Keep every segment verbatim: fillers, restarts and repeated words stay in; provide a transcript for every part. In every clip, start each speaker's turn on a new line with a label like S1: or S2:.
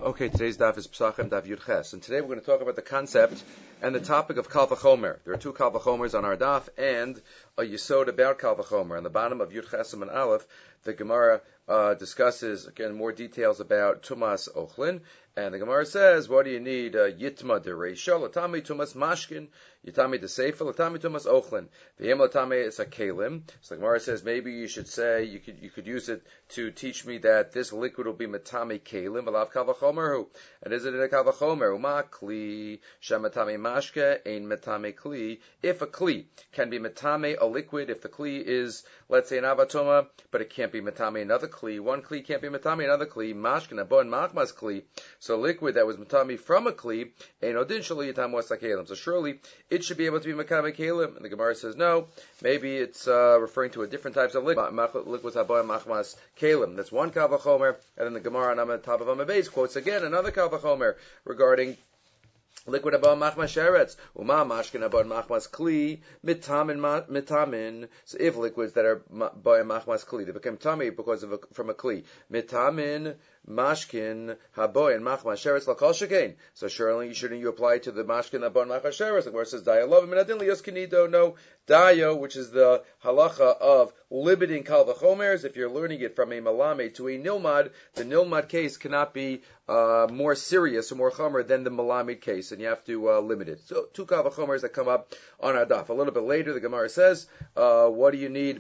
S1: Okay, today's daf is Pesachim Daf Yud Ches, and today we're going to talk about the concept and the topic of Kal V'chomer. There are two Kal V'chomers on our daf and a Yisod about Kal V'chomer. On the bottom of Yud Ches and Aleph, the Gemara uh, discusses again more details about Tumas Ochlin, and the Gemara says, what do you need? Uh, Yitma dereisha, latami Tumas Mashkin, Yitami de Seifa, latami Tumas Ochlin. V'yem latami is a kalim. So the Gemara says maybe you should say you could you could use it to teach me that this liquid will be matami kalim, alav Kal V'chomer hu. And is it in a Kal V'chomer? Uma kli shamatami mashke ein matame kli. If a kli can be matame a liquid, if the kli is, let's say, an avatoma, but it can't be matame another kli. One kli can't be matame another kli. Mashkin abon machmas kli. So liquid that was matame from a kli, ein odin shali yitam was kalim. So surely it should be able to be matame kalim. And the Gemara says no. Maybe it's uh, referring to a different types of liquid. Liquids abon machmas kalim. That's one Kal V'chomer. And then the Gemara on the top of Amabez quotes again another Kal V'chomer regarding liquid abon machmas sheretz, uma mashkin abon machmas kli, mitamin mitamin. So if liquids that are abon machmas kli, they become tummy because of a, from a kli, mitamin mashkin haboy and machmas sheretz lakol shekain. So surely shouldn't you apply to the mashkin abon machmas sheretz? The Gemara says dayo love minadin liyoskinido. No, dayo, which is the halacha of limiting Kal V'chomers. If you're learning it from a malame to a nilmad, the nilmad case cannot be uh, more serious or more chomer than the malamed case, and you have to uh, limit it. So two Kal V'chomers that come up on our daf. A little bit later, the Gemara says, uh, what do you need?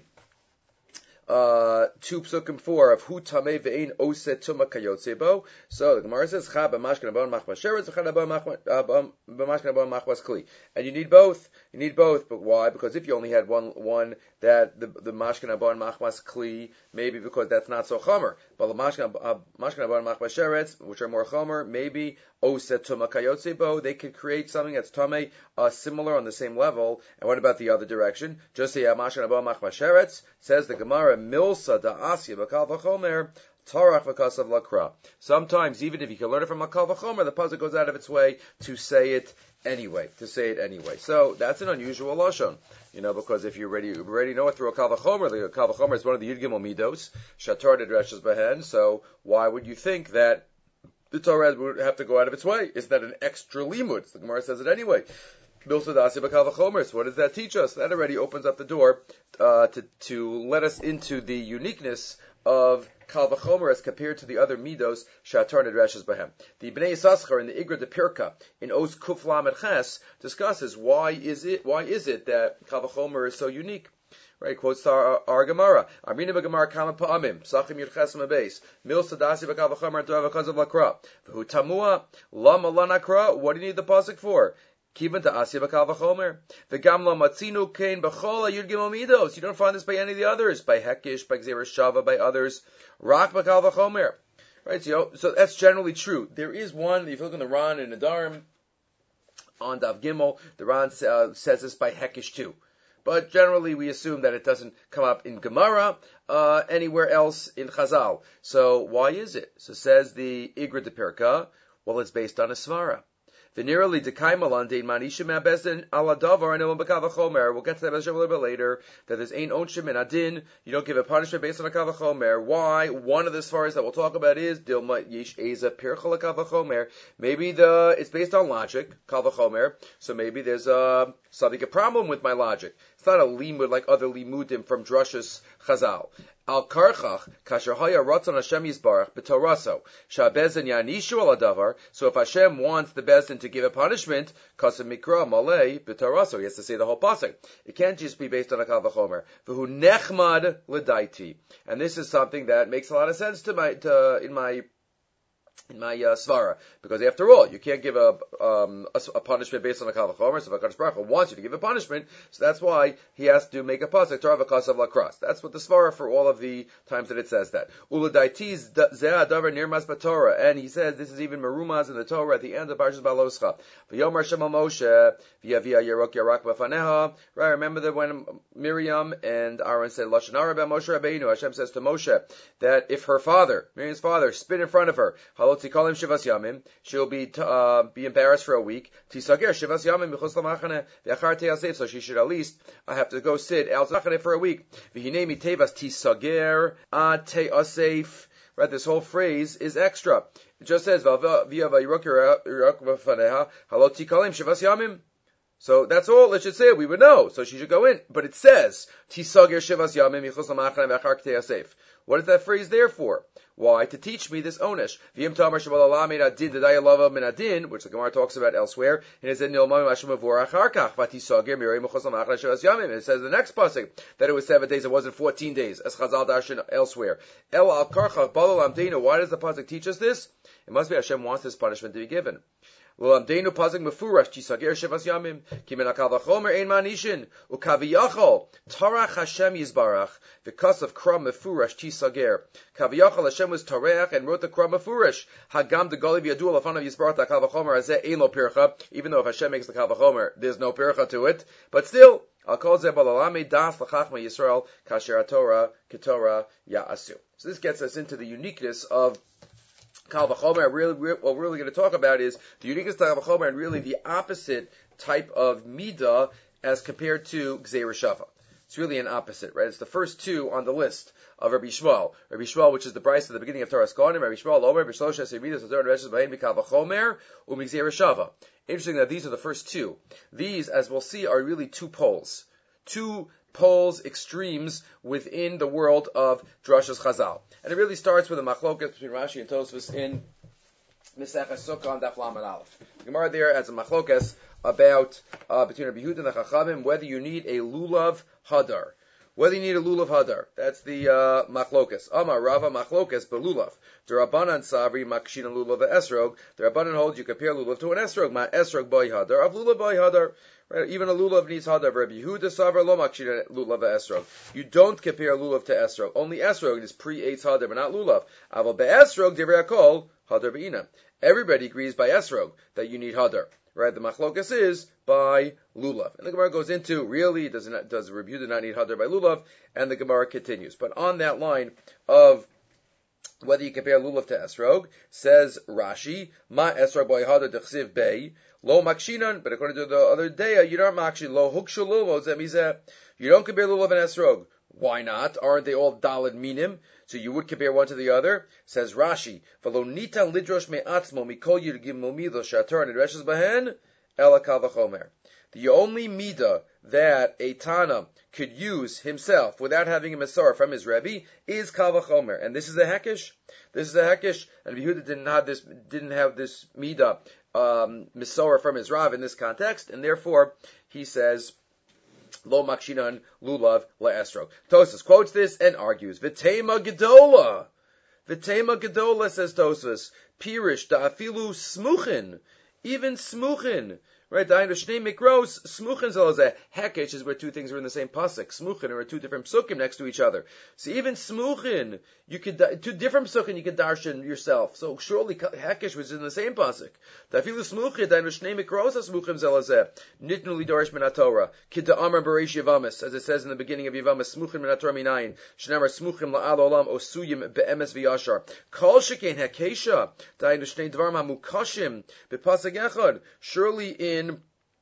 S1: Uh, two psukim four of hu tamei ve'ein oset tuma kayotzebo. So the Gemara says chab b'mashkin abon machmas sheretz, chab b'mashkin abon machmas kli, and you need both. You need both, but why? Because if you only had one, one that the the mashkin abon machmas kli, maybe because that's not so chomer. But the mashkin abon machmas sheretz, which are more chomer, maybe oset tuma kayotzebo, they could create something that's tamei, uh, similar on the same level. And what about the other direction? Just say mashkin abon machmas sheretz, says the Gemara. Milsa da asya b'Kal V'chomer tarach v'kasav lakra. Sometimes, even if you can learn it from a Kal V'chomer, the puzzle goes out of its way to say it anyway. To say it anyway. So that's an unusual lashon, you know, because if you already you already know it through a Kal V'chomer, the Kal V'chomer is one of the Yud Gimel Midos, Shatar Dreshes Behen. So why would you think that the Torah would have to go out of its way? Isn't that an extra limud? The Gemara says it anyway. So what does that teach us? That already opens up the door uh, to to let us into the uniqueness of Kal V'chomer as compared to the other midos shatar nedrashes bahem. The Bnei Yissaschar in the Igra de Pirka in Os Kuf Lamed Ches discusses why is it why is it that Kal V'chomer is so unique. Right, quotes our, our Gemara. Amrina b'Gemara kama pa'amim. Psachim yud ches mebeis. Mil sadasi b'Kal V'chomer torah v'kazav lakra. V'hu tamua lama lanakra. What do you need the pasuk for? Kivan to asya b'Kal V'chomer. V'gam lo matzinu kein b'chol yud gimel midos. You don't find this by any of the others. By Hekish, by Gzeir Shava, by others. Rak b'Kal V'chomer. Right, so, so that's generally true. There is one, if you look in the Ran and the Dharm, on Dav Gimel, the Ran uh, says this by Hekish too. But generally we assume that it doesn't come up in Gemara, uh, anywhere else in Chazal. So why is it? So says the Igra de Pirka, well, it's based on a Svara. Venerally, Dekaimalan dein manishim abezin aladavar and b'Kal V'chomer. We'll get to that a little bit later. That there's ain onshim and adin. You don't give a punishment based on a Kal V'chomer. Why? One of the svaras that we'll talk about is dilma yish eza pirchal Kal V'chomer. Maybe the it's based on logic, Kal V'chomer. So maybe there's a something a problem with my logic. It's not a limud like other limudim from drushes Chazal. Al karchach kasher haya ratzon Hashem yisbarach b'toraso shabezin yanishu al adavar. So if Hashem wants the bezin to give a punishment, kasem mikra malay b'toraso, he has to say the whole pasuk. It can't just be based on a Kal V'chomer. V'hu nechmad l'daiti, and this is something that makes a lot of sense to my to, in my. In my uh, svara, because after all, you can't give a um, a, a punishment based on a Kal V'chomer. So Hakadosh Baruch Hu wants you to give a punishment, so that's why he has to make a pasuk Torah v'kasav lakras. That's what the svara for all of the times that it says that. Uladaitiz zeh adavar nirmas b'Torah, and he says this is even merumaz in the Torah at the end of Parshas Baloscha. V'yomer Hashem al Moshe v'yavia yerok yarak b'faneha. Right? Remember that when Miriam and Aaron said lashon hara b'Moshe Rabbeinu, Hashem says to Moshe that if her father, Miriam's father, spit in front of her, Tzikalim Shivas Yamim, she'll be uh, be embarrassed for a week. Tisager Shivas Yamim Michos Lamachane V'Achar Te'asef, so she should at least I have to go sit El Tzachane for a week. V'Hinei Mitevas Tisager Ad Te'asef Right? This whole phrase is extra. It just says, via haloti so that's all it should say. We would know. So she should go in. But it says, Tisagir Shivas Yamim Yichus Lamachan V'achar Ktei Asef. What is that phrase there for? Why? To teach me this onish. V'yim Tamar Shabal Allah Min Adin D'Daya Lava Min Adin, which the Gemara talks about elsewhere. And it says, Nilmam Hashem Avor Achar Kach V'Tisagir Mirei Yichus Lamachan Shivas Yamim. It says the next pasuk that it was seven days. It wasn't fourteen days, as Chazal darshan elsewhere. El Al Karchach Balal Amdeinu. Why does the pasuk teach us this? It must be Hashem wants this punishment to be given. L'amdeinu pasuk mefurash tisagir shivas yamim ki min hakal v'chomer ein manishin ukaviyachol tarach Hashem yizbarach because of kram mefurash tisagir kaviyachol Hashem was tarach and wrote the kram mefurash hagam de goli v'yadu l'fanav yizbarach hakal v'chomer azeh ein lo pircha, even though if Hashem makes the kal v'chomer there's no pircha to it, but still I'll call ze balalame das l'chachma Yisrael kasher Torah ketorah ya'asu. So this gets us into the uniqueness of Kal V'chomer. Really, what we're really going to talk about is the uniqueness of Kal V'chomer and really the opposite type of midah as compared to Gzeira Shava. It's really an opposite, right? It's the first two on the list of Rabbi Shmuel. Rabbi Shmuel, which is the Bryce at the beginning of Torah Kohanim. Rabbi Shmuel, Omer, Rabbi Shlosh, Eseridas, Azor, and Reshes, B'Hain, Kal V'chomer, U'Migzeira Shava. Interesting that these are the first two. These, as we'll see, are really two poles. Two poles, extremes within the world of Drashas Chazal. And it really starts with a machloket between Rashi and Tosfos in Maseches Sukkah on Daf Lamed Aleph. The Gemara there has a machlokas about uh, between Rabbi Yehuda and the Chachamim whether you need a lulav hadar. Whether you need a lulav hadar. That's the uh, machlokas. Amar Rava machlokas belulav. The Rabbanan Savri makshin lulav esrog. The Rabbanan holds you compare lulav to an esrog. Ma esrog boy hadar of lulav boy hadar. Right? Even a lulav needs hadar. Rabbi Yehuda Savra lo makshin lulav esrog. You don't compare lulav to esrog. Only esrog is pre-eitz hadar, but not lulav. Aval be'esrog divrei hakol hadar be'ina. Everybody agrees by esrog that you need hadar. Right, the machlokas is by lulav, and the Gemara goes into really does not, does Rabbi Yehuda not need hadar by lulav, and the Gemara continues. But on that line of whether you compare lulav to esrog, says Rashi, ma esrog by hadar dechsiv bei lo makshinan. But according to the other day, you don't makshin lo hukshu lulav zemizeh. You don't compare lulav and esrog. Why not? Aren't they all daled minim? So you would compare one to the other? Says Rashi, "V'lo nitan lidrosh me'atzmo mikol yirgim momido shatar nidreshes bahen ela kal v'chomer." The only midah that a Tana could use himself without having a Masar from his Rebbe is kal v'chomer, and this is a hekesh. This is a hekesh, and Yehuda didn't have this didn't have this midah um, Masar from his Rav in this context, and therefore he says, Lo makshinan lulav le'esrog. Tosfos quotes this and argues, V'tema gedola. V'tema gedola, says Tosfos, Pirish da'afilu smuchin. Even smuchin. Right, the Shnei Mikros, Smuchin Zalazeh. Hekesh is where two things are in the same pasuk. Smuchin are two different psukim next to each other. So even Smuchin, you could, two different psukim you could darshan yourself. So surely Hekesh was in the same pasuk. Dafilu Smuchin, the Shnei Mikros, Smuchin Zalazeh. Nitnu Lidorish Min HaTorah. Kidda Amar Bereish Yevamis, as it says in the beginning of Yevamis, Smuchin Min HaTorah Minayin. Shnamar Smuchim La'al Olam Osuyim Be'emes V'yashar. Kol Shekain Hekesha, the Shnei Dvarim HaMukashim, B'pasuk Echad. Surely in In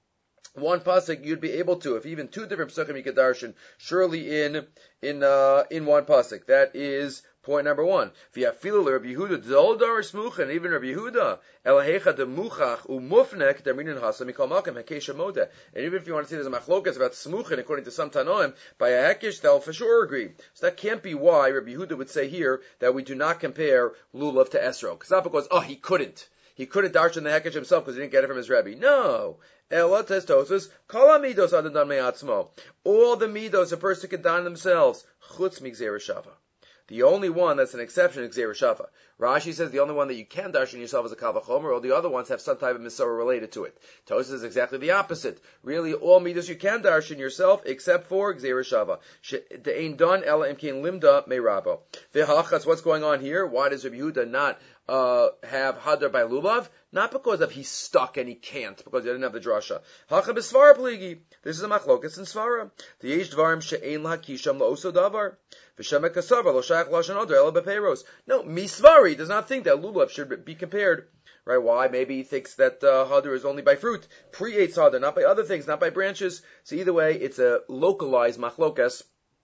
S1: one pasuk, you'd be able to, if even two different psukim you could darshan, surely in in uh, in one pasuk. That is point number one. V'yafilu Rabbi Yehuda dol dar smuchin, even Rabbi Yehuda elahecha demuchach umufnek derminin hasa mikol malkem hekesha moda. And even if you want to see there's a machlokas about smuchin, according to some tanoim, by a hekesh they'll for sure agree. So that can't be why Rabbi Yehuda would say here that we do not compare lulav to esrog. It's not because oh he couldn't. He couldn't darshan the hekesh himself because he didn't get it from his Rebbe. No. Ela testosus, kol midos adan me'atzmo. All the midos a person can don themselves. Chutz migzeira shava. The only one that's an exception is gzeira shava. Rashi says the only one that you can darshan yourself is a kal v'chomer, or the other ones have some type of mitzvah related to it. Tosfos is exactly the opposite. Really, all midos you can darshan yourself except for gzeira shava. The ein don ela imkein limda me'rabo. V'hachas, what's going on here? Why does Rabbi Yehuda not Uh, have hadar by lulav? Not because of he's stuck and he can't, because he didn't have the drasha. Hacha b'svara pligi. This is a machlokas in svara. The yesh dvarim she'ein lahakisham la'oso davar. V'shem ekasava lo shayach lashon odor ela b'peiros. No, misvari does not think that lulav should be compared. Right? Why? Maybe he thinks that uh, hadar is only by fruit. Pre-eitz hadar, not by other things, not by branches. So either way, it's a localized machlokas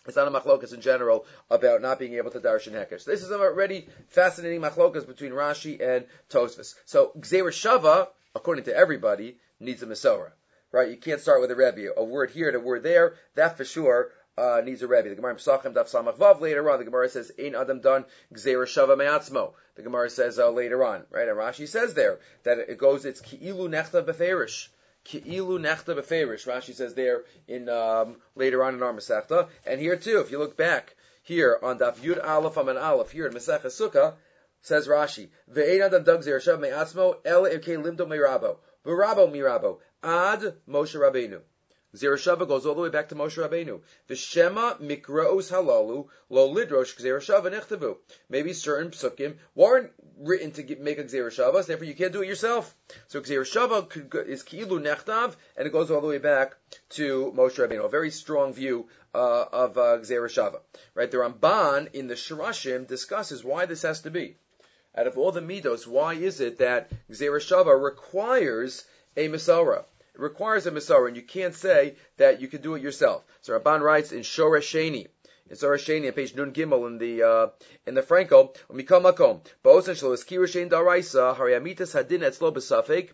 S1: It's not a machlokas in general about not being able to darshan hekesh. This is a already fascinating machlokas between Rashi and Tosfos. So Gzeira Shava, according to everybody, needs a Mesorah. Right? You can't start with a Rebbe. A word here and a word there, that for sure uh, needs a Rebbe. The Gemara in Pesachim Daf Samach Vav later on, the Gemara says, Ein Adam Don Gzeira Shava Me'atzmo. The Gemara says uh, later on, right? And Rashi says there that it goes, it's Ki'ilu Nechta Beferish. Ki'ilu nechta beferish. Rashi says there in um, later on in our Masechta, and here too. If you look back here on Daf Yud Aleph Aman Aleph here in Masechta Sukkah, says Rashi, Ve'ein adam dag zeh rashav me'atzmo el ikei limdo me'rabo v'rabo mirabo ad Moshe Rabbeinu. Gzeira Shava goes all the way back to Moshe Rabbeinu. V'shema mikraos halalu lo lidrosh Gzeira Shava nechtavu. Maybe certain psukim weren't written to get, make a Gzeira Shava, so therefore you can't do it yourself. So Gzeira Shava is ki'ilu nechtav, and it goes all the way back to Moshe Rabbeinu. A very strong view uh, of uh, Gzeira Shava. Right? The Ramban in the Shirashim discusses why this has to be. Out of all the midos, why is it that Gzeira Shava requires a Mesorah? It requires a Mesorah, and you can't say that you can do it yourself. So Rabban writes in Shoresh Sheni, in Shoresh Sheni, on page Nun Gimel in the uh, in the Frankel, Mikol Makom, Ba'osan Shlo Eskiru Shein Daraisa, Hariamitas Hadin Etzlo B'Safek,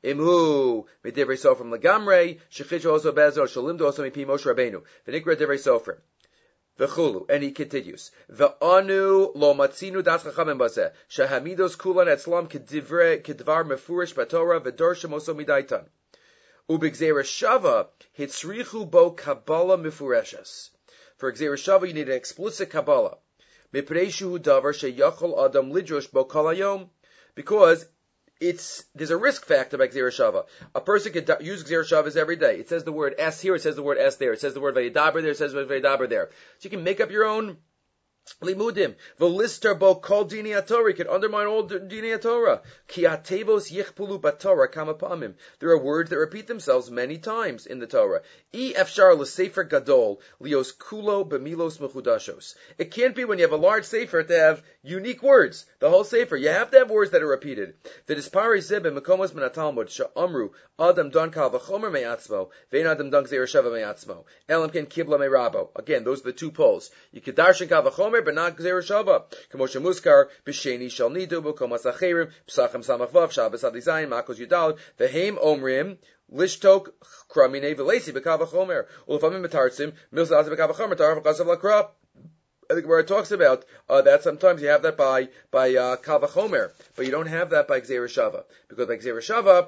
S1: Imu Midivrei Sofrim Legamrei, Shechichu Oso Bezer, Shalimdo Oso Mipi Moshe Rabbeinu, V'Nikra Divrei Sofrim. V'chulu, and he continues. V'anu lo matzinu das chachamim bazeh, shehamidos kulan etzlam kedivre kedvar mefurish batorah v'dorshem oso midaitan. Ubigzeira Shava hitzrichu bo kabbalah mifureshes. For Gzeira Shava, you need an explicit kabbalah. Mipreishu davar sheyachol adam lidrosh bo kalayom, because it's there's a risk factor by Gzeira Shava. A person can use Gzeira Shavas every day. It says the word S here, it says the word S there, it says the word Vayidaber there, it says the word Vayidaber there. So you can make up your own limudim. V'lister bo kol dini Torah. You can undermine all dini Torah. Ki atevos yichpulu b'Torah kama pamim. There are words that repeat themselves many times in the Torah. E efshar l'sefer gadol lios kulo b'milos mechudashos. It can't be when you have a large sefer to have unique words. The whole sefer, you have to have words that are repeated. V'dispari zib mekomos min haTalmud she'amru adam don kal v'chomer me'atzmo ve'en adam don Gzeira Shava me'atzmo elam ken kibla me'rabo. Again, those are the two poles. You could darshan kal v'chomer, but not Gzeira Shava. K'moshe muskar b'sheni shal nidu b'komas acherim p'sachem samach vav shabbos adizayin makos yudal v'heim omrim lishtok kramine v'lesi b'kav v'chomer ulefamim b'tartzim milzaz b'kav v'chomer tar v'kasav l'krah. I think where it talks about uh, that sometimes you have that by by uh, Kal V'chomer, but you don't have that by Gzeira Shava, because by Gzeira Shava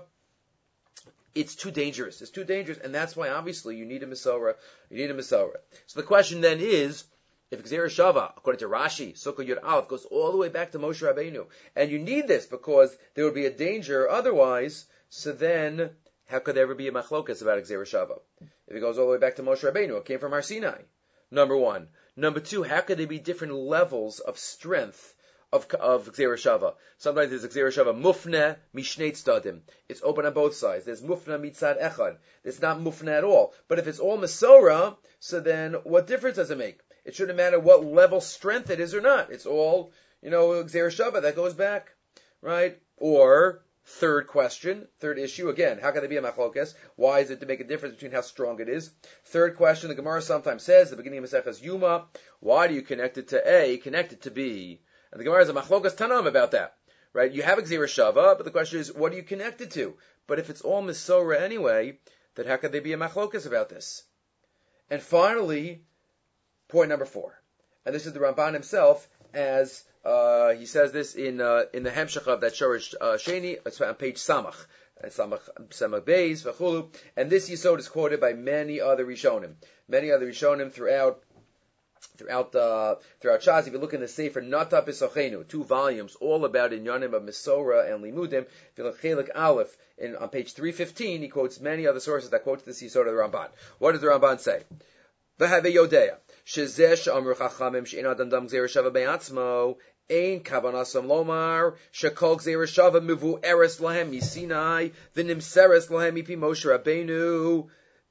S1: it's too dangerous. It's too dangerous, and that's why obviously you need a Mesorah. You need a Mesorah. So the question then is, if Gzeira Shava, according to Rashi, Sukkah Yud Aleph, goes all the way back to Moshe Rabbeinu, and you need this because there would be a danger otherwise, so then how could there ever be a machlokas about Gzeira Shava? If it goes all the way back to Moshe Rabbeinu, it came from Har Sinai. Number one. Number two, how could there be different levels of strength of of Gzeira Shava? Sometimes there's Gzeira Shava mufne mishnei tzadim. It's open on both sides. There's mufne mitzad echad. It's not mufne at all. But if it's all Mesorah, so then what difference does it make? It shouldn't matter what level strength it is or not. It's all, you know, Gzeira Shava that goes back, right? Or third question, third issue, again, how can there be a machlokes? Why is it to make a difference between how strong it is? Third question, the Gemara sometimes says, the beginning of Maseches Yuma, why do you connect it to A, connect it to B? And the Gemara has a machlokes tanam about that, right? You have a Gzeira Shava, but the question is, what do you connect it to? But if it's all Mesorah anyway, then how could there be a machlokes about this? And finally, point number four, and this is the Ramban himself, as Uh, he says this in uh, in the Hemshech of that Shoresh uh, Sheni. It's on page Samach, Samach Samach Beis v'chulu. And this Yisod is quoted by many other Rishonim, many other Rishonim throughout throughout uh, throughout Shas. If you look in the Sefer Nata B'Sochenu, two volumes all about Inyanim of Mesorah and Limudim. If you look Chelik Aleph in on page three fifteen, he quotes many other sources that quotes this Yisod of the Ramban. What does the Ramban say? V'have Yodea shezeh she'amru chachamim she'en adam dam Gzeira Shava be'atzmo. Ein kavanasam lomar shekol Gzeira Shava mivu eres lahem misinai v'nimseres lahem mipi Moshe Rabbeinu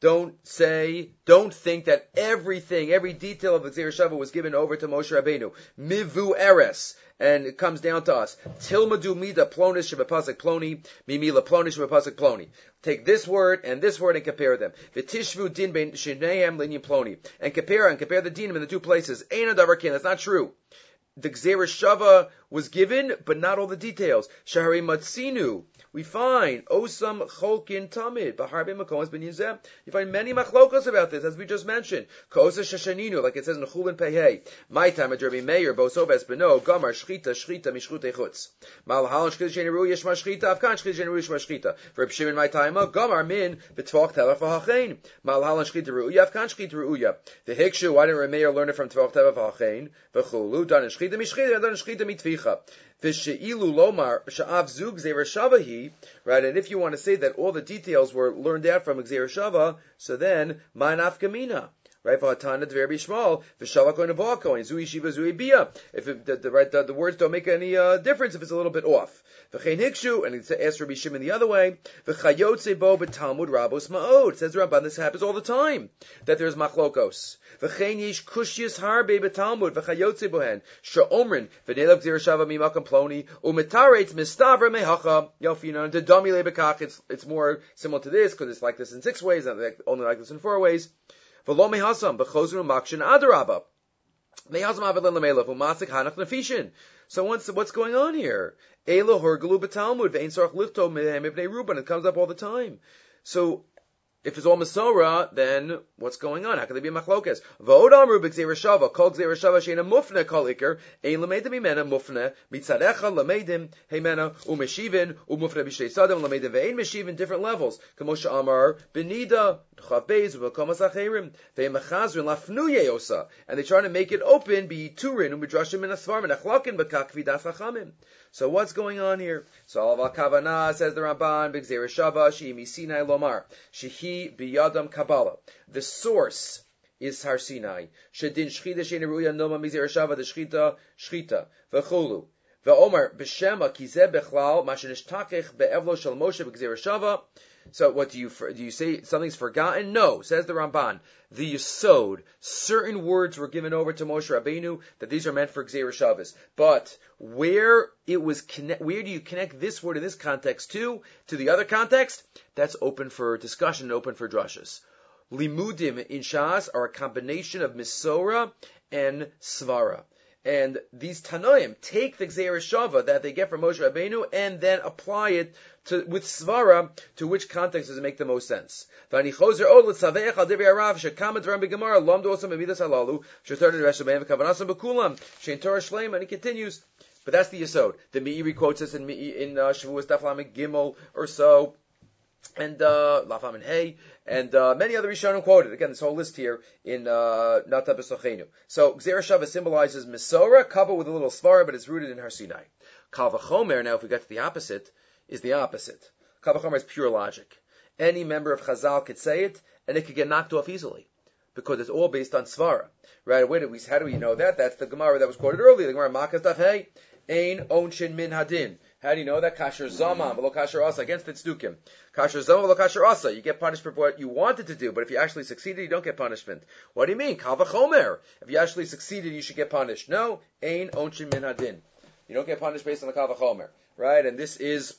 S1: Don't say, don't think that everything, every detail of the Gzeir Shava was given over to Moshe Rabbeinu. Mivu Eres. And it comes down to us. Tilmadu mida plonish shebepasik ploni, mimila plonish shebepasik ploni. Take this word and this word and compare them. V'tishvu din bein shneihem linyan ploni. And compare and compare the dinim in the two places. Ein adavar kin. That's not true. The Gzeir Shava was given, but not all the details. Shahari Matsinu. We find Osam Cholkin Tamid. Baharbe Makomas Ben Yizem. You find many machlokos about this, as we just mentioned. Kosa Shashaninu, like it says in Chulin Pehei. My time at Rabbi Meir, Bosov Espino, Gamar Shchita, Shchita, Mishchut Echutz. Malhal Shchita Sheniru Yeshma Shchita, Afkan Shchita Sheniru Yeshma Shchita. For Shimon my time, Gamar Min, B'Tvach Tevach V'Hachein. Malhal Shchita Ru'uya, Afkan Shchita Ru'uya. The Hikshu, why didn't Rabbi Meir learn it from Tvach Tevach V'Hachein? V'Chulu, done in Shchita Mishchita, done in Shchita Mitvicha. V'She'ilu Lomar, Sha'av Zug Gzeir Shavahi. Right, and if you want to say that all the details were learned out from Gzeir Shava, so then, my nafkamina. Right, v'hatana dver b'shmal, v'shavak on avako, and zui shiva zui bia. If it, the, the, right, the, the words don't make any uh, difference if it's a little bit off. V'chein hikshu, and it's asked Rabbi Shimon the other way. V'chayotze bo b'talmud rabos ma'od. Says the Ramban, this happens all the time, that there's machlokos. V'chein yish kushias harbe b'talmud, v'chayotze bohen. Sha'omrin, v'nelav gzeir shava mimakam ploni, u'metaretz mistavra mehacha. Yof, you know, to dami lebekach, it's, it's more similar to this, because it's like this in six ways, and only like this in four ways. V'lo mehasam b'chozru makshin adarabba. Mehasam avedlen lemelav u'masik hanach nefishin. So what's what's going on here? Elo horgelu b'talmud ve'ein sarach lichto mehem ibnei Ruben. It comes up all the time. So if it's all Masorah, then what's going on? How can there be machlokes? V'od amru b'gzeir shava kol gzeir shava sheina mufne kol iker ein lamedim imena mufne mitzadecha lamedim heimena umeshivin umufne b'shtei sadam lamedim ve'ein meshivin different levels. Kamosha amar benida chav beis v'komas acherim ve'em achazrin lafnuye osa, and they try to make it open b'yiturin u'midrashim in asvar menachlakin b'kakvi das chachamim. So what's going on here? So al kavana, says the Ramban, b'gzeir shava she'imi Sinai lomar shehi biyadam kabbalah. The source is Har Sinai. Shedin shchita she'ena ruya noma mizir shava the shchita shchita v'chulu v'omar b'shema kizeh bechlal ma shenishtachich be'evlo shel Moshe b'gzeir shava. So what do you do? You say something's forgotten? No, says the Ramban. The Yisod, certain words were given over to Moshe Rabbeinu that these are meant for Gzeir Shavas. But where it was connect, where do you connect this word in this context to to the other context? That's open for discussion, open for drashas. Limudim in Shas are a combination of Misora and Svara. And these Tanoim take the Gzeir Shava that they get from Moshe Rabbeinu and then apply it to, with Svara, to which context does it make the most sense? And he continues, but that's the Yisod. The Meiri quotes this in, in uh, Shavuos Daf Lamed Gimel or so, and uh, Lafam and Hey, and uh, many other Rishonim quoted. Again, this whole list here in uh, Nata B'Sochenu. So Gzeir Shava symbolizes Misora, coupled with a little Svara, but it's rooted in Har Sinai. Kal V'chomer, now if we get to the opposite, is the opposite. Kal V'chomer is pure logic. Any member of Chazal could say it, and it could get knocked off easily, because it's all based on Svara. Right? Where do we, how do we know that? That's the Gemara that was quoted earlier. The Gemara Makas Daf Hey, Ein Onshin Min Hadin. How do you know that? Kasher Zama, V'lo Kasher Asa, against Tzdukim. Kasher Zama, V'lo Kasher Asa. You get punished for what you wanted to do, but if you actually succeeded, you don't get punishment. What do you mean? Kal V'chomer. If you actually succeeded, you should get punished. No, Ein Onshin Min Hadin. You don't get punished based on the Kal V'chomer. Right? And this is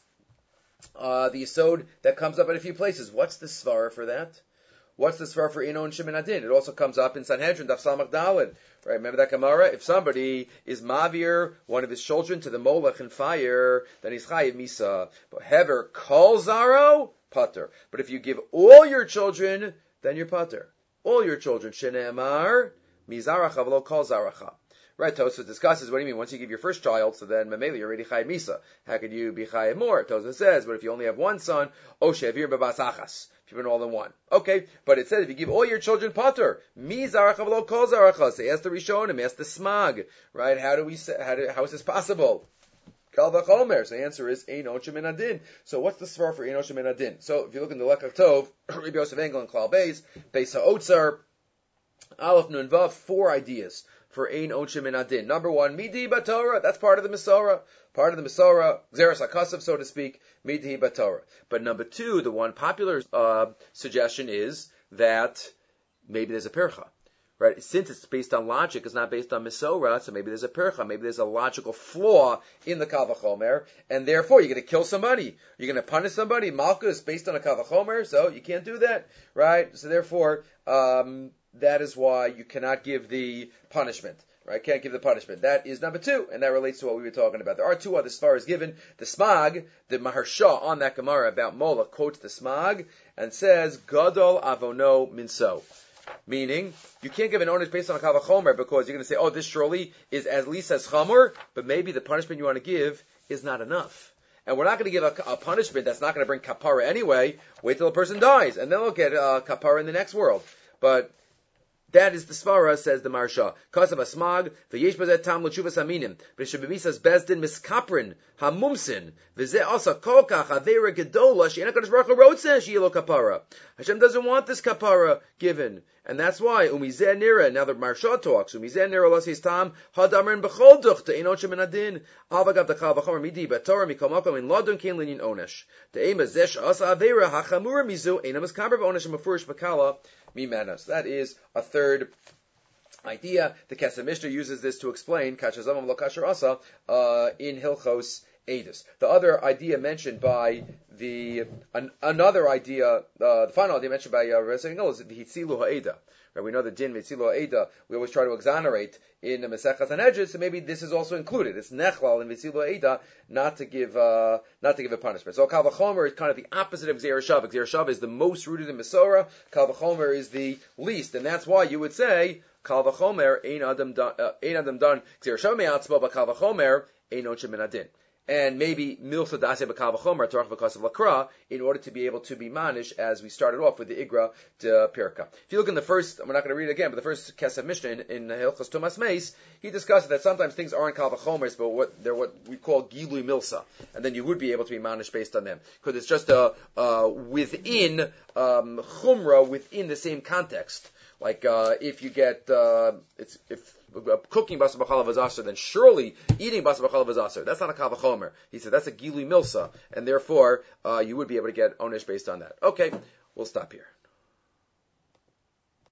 S1: uh, the Yisod that comes up in a few places. What's the Svara for that? What's the Svara for Ein Onshin Min Hadin? It also comes up in Sanhedrin, Daf Samach Daled. Right, remember that Gemara? If somebody is mavir one of his children to the molech in fire, then he's chayiv misa. But hever kol zaro, pater. But if you give all your children, then you're pater. All your children. Shene'emar, mizaracha v'lo kol zaracha. Right, Tosfos discusses, what do you mean? Once you give your first child, so then Mameli, you're already chayiv misa. How could you be chayiv more? Tosfos says, but if you only have one son, o shevir b'basachas. If you've been all in one. Okay, but it says if you give all your children pater, mi zaracha v'lo kol zaracha. So ask the Rishonim, ask the Smag. Right, how do we say, how, do, how is this possible? Kal v'chomer. So the answer is Ein Onshin Min Hadin. So what's the svara for Ein Onshin Min Hadin? So if you look in the Lekach Tov, Rabbi Yosef Engel and Klal Beis, Beis HaOtzar, Aleph Nun Vav, four ideas for Ein Onshin Min Hadin. Number one, Midi Batorah. That's part of the Masorah. Part of the Masorah, Xeris HaKasav, so to speak, Midi Batorah. But number two, the one popular uh, suggestion is that maybe there's a pircha. Right? Since it's based on logic, it's not based on Misora, so maybe there's a pircha, maybe there's a logical flaw in the Kal V'chomer, and therefore you're going to kill somebody, you're going to punish somebody. Malchus based on a Kal V'chomer, so you can't do that, right? So therefore, um, that is why you cannot give the punishment. Right, can't give the punishment. That is number two, and that relates to what we were talking about. There are two other svaras given. The Smag, the Maharsha on that Gemara about Mola, quotes the Smag and says, Gadol avono minso. Meaning, you can't give an onus based on a Kal V'chomer because you're going to say, oh, this surely is at least as chamor, but maybe the punishment you want to give is not enough. And we're not going to give a, a punishment that's not going to bring kapara anyway. Wait till a person dies, and then they'll get uh, kapara in the next world. But that is the svara, says the Maharsha. Kasav asmag, v'yesh bazet tam l'tshuvas aminim, v'shebemisas bezdin miskaprin, hamumsin, v'zeh asa kolkach avera gedola, she'ena kadosh baruch hu rotzeh she'yelo kapara. Hashem doesn't want this kapara given. And that's why, umizeh nira, now the Maharsha talks, umizeh nira lasis tam, hadamrin b'chol duchta, ein otshem min adin, avagav d'chal v'chomer midi, b'torah mikol makom, in ladun kein linyin onesh. Te'ema zesh asa avera, hachamura mizu, ein amaskaber v'onesh mafurish b'kala, mimanas. That is a third idea. The Kesef Mishnah uses this to explain kachazamam lo kasher asa uh, in Hilchos Eidos. The other idea mentioned by the an, another idea, uh, the final idea mentioned by uh, Rav Sengel is the hitzilu ha'eda. Right, we know the din hitzilu ha'eda. We always try to exonerate in the Masechas Hanedrus, so maybe this is also included. It's nechlal in hitzilu ha'eda not to give uh, not to give a punishment. So Kal V'chomer is kind of the opposite of Gzeir Shav. Gzeir Shav is the most rooted in Mesorah. Kal V'chomer is the least, and that's why you would say Kal V'chomer ein adam dan ein adam dan Gzeir Shav me'atzmo, but Kal V'chomer ein otshem min adin. And maybe milsa dase b'kal v'chomer torach v'kas of lakra in order to be able to be manish as we started off with the igra to pirka. If you look in the first, we're not going to read it again, but the first Kesef Mishnah in, in Hilchos Tumas Meis, he discusses that sometimes things aren't kal v'chomers, but what they're what we call gilui milsa, and then you would be able to be manish based on them because it's just a uh, within um, chumra within the same context. Like uh, if you get uh, it's if uh, cooking basar b'chalav is aser, then surely eating basar b'chalav is aser. That's not a kal v'chomer. He said that's a gilui milsa, and therefore uh, you would be able to get onesh based on that. Okay, we'll stop here.